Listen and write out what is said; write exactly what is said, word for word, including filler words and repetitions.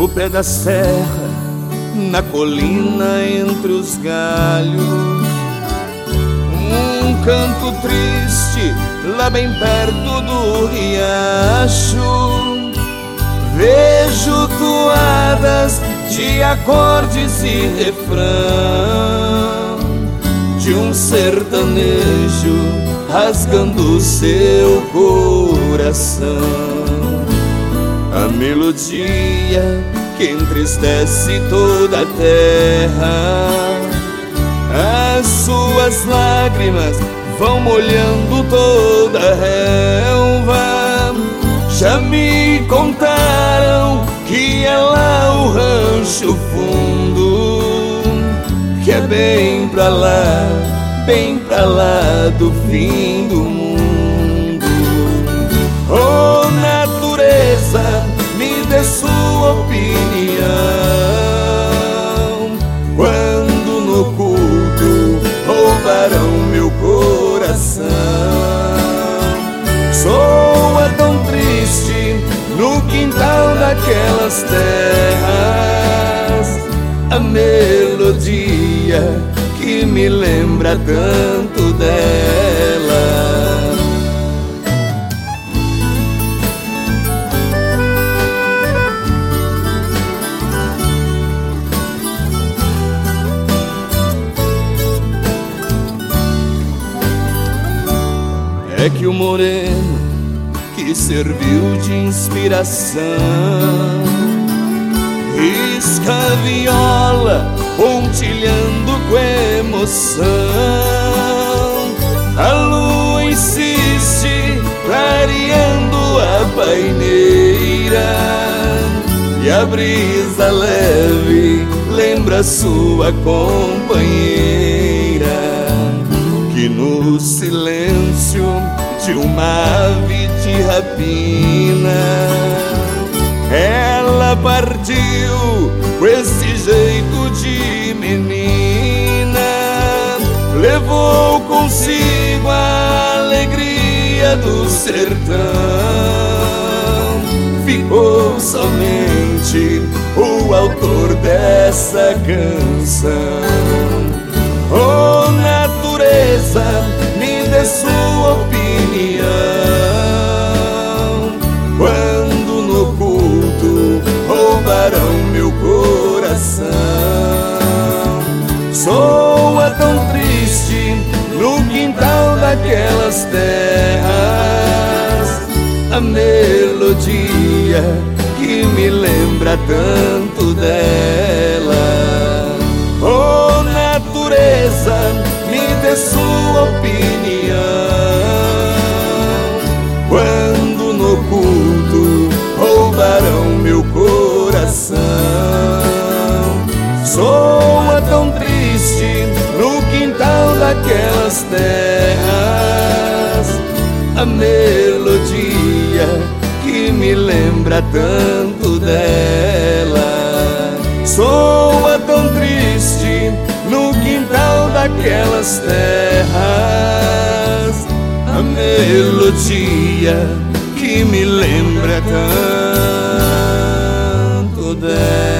no pé da serra, na colina entre os galhos. Um canto triste lá bem perto do riacho. Vejo toadas de acordes e refrão de um sertanejo rasgando seu coração. A melodia que entristece toda a terra, as suas lágrimas vão molhando toda a relva. Já me contaram que é lá o Rancho Fundo, que é bem pra lá, bem pra lá do fim do mundo. Oh, natureza, me dê sua opinião, quando no culto roubarão meu coração. Soa tão triste no quintal daquelas terras a melodia que me lembra tanto dela. É que o moreno que serviu de inspiração risca a viola, pontilhando com emoção. A lua insiste, clareando a paineira, e a brisa leve lembra sua companheira, que no silêncio de uma ave de rapina ela partiu com esse jeito de menina. Levou consigo a alegria do sertão, ficou somente o autor dessa canção. Oh, natureza, me dê sua opinião, quando no culto roubarão meu coração. Soa tão triste no quintal daquelas terras a melodia que me lembra tanto dela. Oh, natureza, me dê sua opinião, quando no culto roubarão meu coração. Soa tão triste no quintal daquelas terras a melodia que me lembra tanto dela. Soa tão triste no quintal daquelas terras a melodia que me lembra tanto dela.